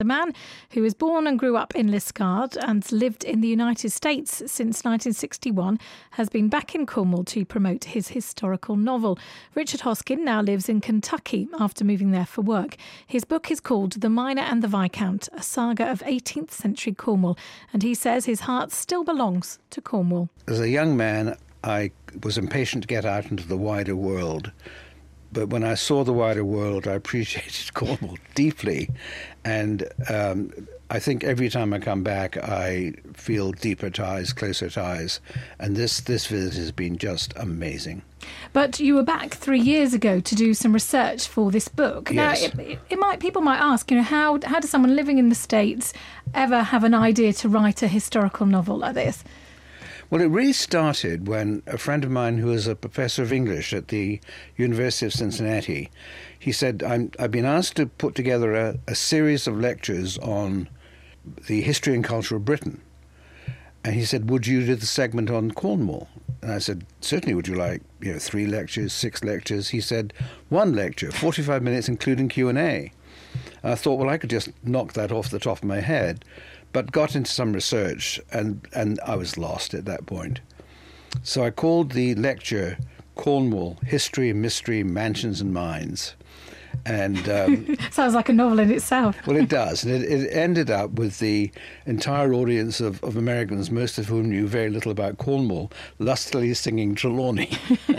The man who was born and grew up in Liskeard and lived in the United States since 1961 has been back in Cornwall to promote his historical novel. Richard Hoskin now lives in Kentucky after moving there for work. His book is called The Miner and the Viscount, a saga of 18th century Cornwall, and he says his heart still belongs to Cornwall. As a young man, I was impatient to get out into the wider world. But when I saw the wider world, I appreciated Cornwall deeply. And I think every time I come back, I feel deeper ties, closer ties. And this visit has been just amazing. But you were back 3 years ago to do some research for this book. Yes. Now, people might ask, how does someone living in the States ever have an idea to write a historical novel like this? Well, it really started when a friend of mine who was a professor of English at the University of Cincinnati, he said, I've been asked to put together a series of lectures on the history and culture of Britain. And he said, would you do the segment on Cornwall? And I said, certainly. Would you like 3 lectures, 6 lectures? He said, 1 lecture, 45 minutes, including Q&A. And I thought, well, I could just knock that off the top of my head. But got into some research, and I was lost at that point. So I called the lecture Cornwall, History, Mystery, Mansions and Mines. And sounds like a novel in itself. Well, it does. And it ended up with the entire audience of Americans, most of whom knew very little about Cornwall, lustily singing Trelawney.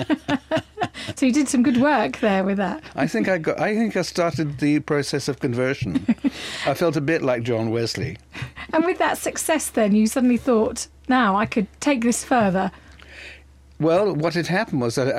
So you did some good work there with that. I think I started the process of conversion. I felt a bit like John Wesley. And with that success then, you suddenly thought, now I could take this further. Well, what had happened was that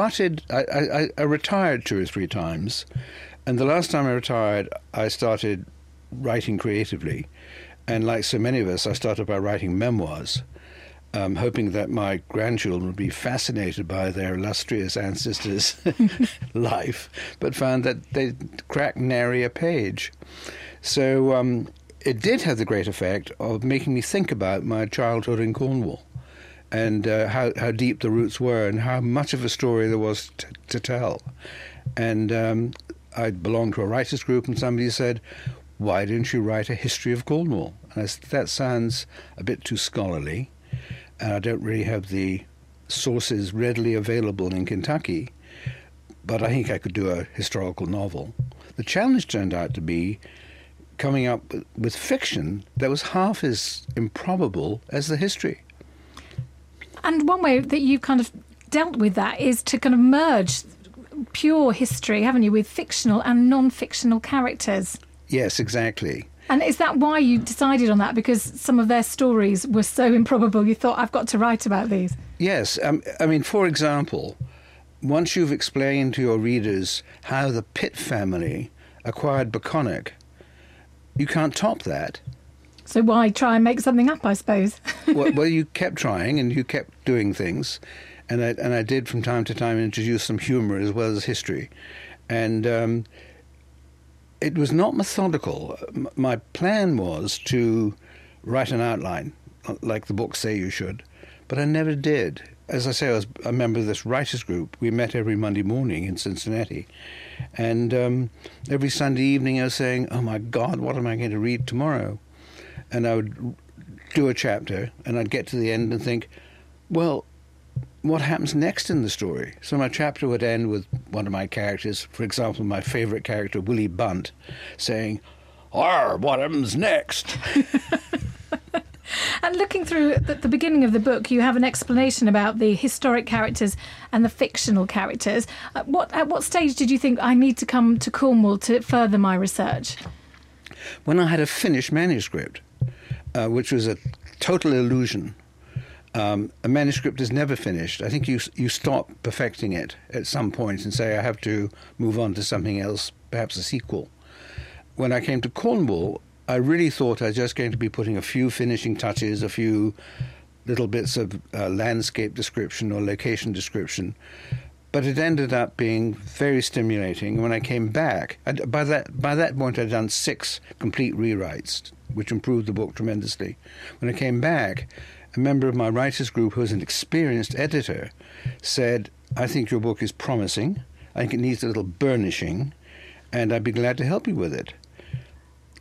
I retired 2 or 3 times. And the last time I retired, I started writing creatively. And like so many of us, I started by writing memoirs. Hoping that my grandchildren would be fascinated by their illustrious ancestors' life, but found that they cracked nary a page. So it did have the great effect of making me think about my childhood in Cornwall and how deep the roots were and how much of a story there was to tell. And I belonged to a writers' group, and somebody said, why don't you write a history of Cornwall? And I said, that sounds a bit too scholarly. And I don't really have the sources readily available in Kentucky, but I think I could do a historical novel. The challenge turned out to be coming up with fiction that was half as improbable as the history. And one way that you've kind of dealt with that is to kind of merge pure history, haven't you, with fictional and non-fictional characters? Yes, exactly. And is that why you decided on that? Because some of their stories were so improbable, you thought, I've got to write about these? Yes. I mean, for example, once you've explained to your readers how the Pitt family acquired Beconic, you can't top that. So why try and make something up, I suppose? well, you kept trying and you kept doing things. And I did from time to time introduce some humour as well as history. And it was not methodical. My plan was to write an outline, like the books say you should, but I never did. As I say, I was a member of this writers' group. We met every Monday morning in Cincinnati. And every Sunday evening I was saying, oh my God, what am I going to read tomorrow? And I would do a chapter, and I'd get to the end and think, well, what happens next in the story? So my chapter would end with one of my characters, for example, my favourite character, Willie Bunt, saying, what happens next? And looking through the beginning of the book, you have an explanation about the historic characters and the fictional characters. At what stage did you think I need to come to Cornwall to further my research? When I had a finished manuscript, which was a total illusion. A manuscript is never finished. I think you stop perfecting it at some point and say, I have to move on to something else, perhaps a sequel. When I came to Cornwall, I really thought I was just going to be putting a few finishing touches, a few little bits of landscape description or location description. But it ended up being very stimulating. When I came back, by that point I'd done 6 complete rewrites, which improved the book tremendously. When I came back, a member of my writers group, who was an experienced editor, said, I think your book is promising. I think it needs a little burnishing, and I'd be glad to help you with it.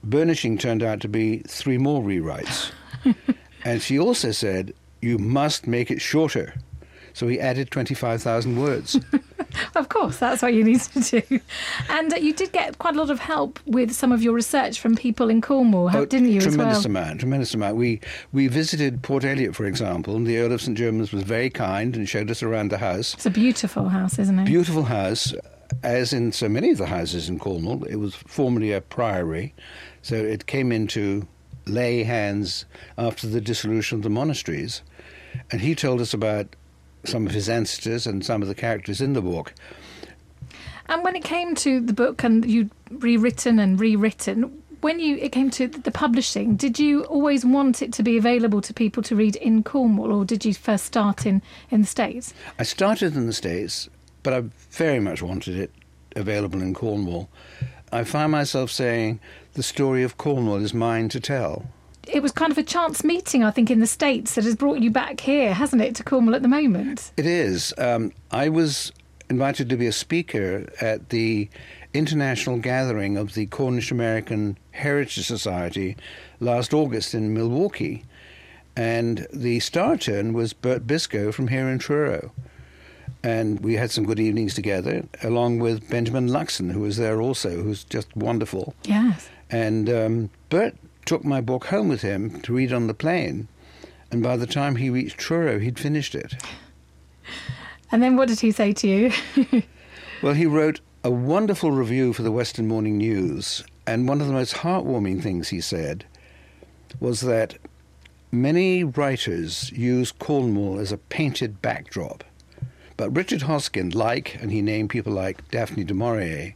Burnishing turned out to be 3 more rewrites. And she also said, you must make it shorter. So he added 25,000 words. Of course, that's what you need to do. And you did get quite a lot of help with some of your research from people in Cornwall, didn't you, as well? Tremendous amount. We visited Port Eliot, for example, and the Earl of St Germans was very kind and showed us around the house. It's a beautiful house, isn't it? Beautiful house. As in so many of the houses in Cornwall, it was formerly a priory, so it came into lay hands after the dissolution of the monasteries. And he told us about some of his ancestors and some of the characters in the book. And when it came to the book and you'd rewritten and rewritten, when it came to the publishing, did you always want it to be available to people to read in Cornwall, or did you first start in the States? I started in the States, but I very much wanted it available in Cornwall. I find myself saying, the story of Cornwall is mine to tell. It was kind of a chance meeting, I think, in the States that has brought you back here, hasn't it, to Cornwall at the moment? It is. I was invited to be a speaker at the international gathering of the Cornish American Heritage Society last August in Milwaukee. And the star turn was Bert Biscoe from here in Truro. And we had some good evenings together, along with Benjamin Luxon, who was there also, who's just wonderful. Yes. And Bert took my book home with him to read on the plane. And by the time he reached Truro, he'd finished it. And then what did he say to you? Well, he wrote a wonderful review for the Western Morning News. And one of the most heartwarming things he said was that many writers use Cornwall as a painted backdrop. But Richard Hoskin, and he named people like Daphne du Maurier,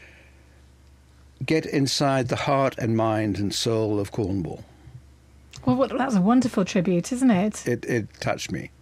get inside the heart and mind and soul of Cornwall. Well, that's a wonderful tribute, isn't it? It touched me.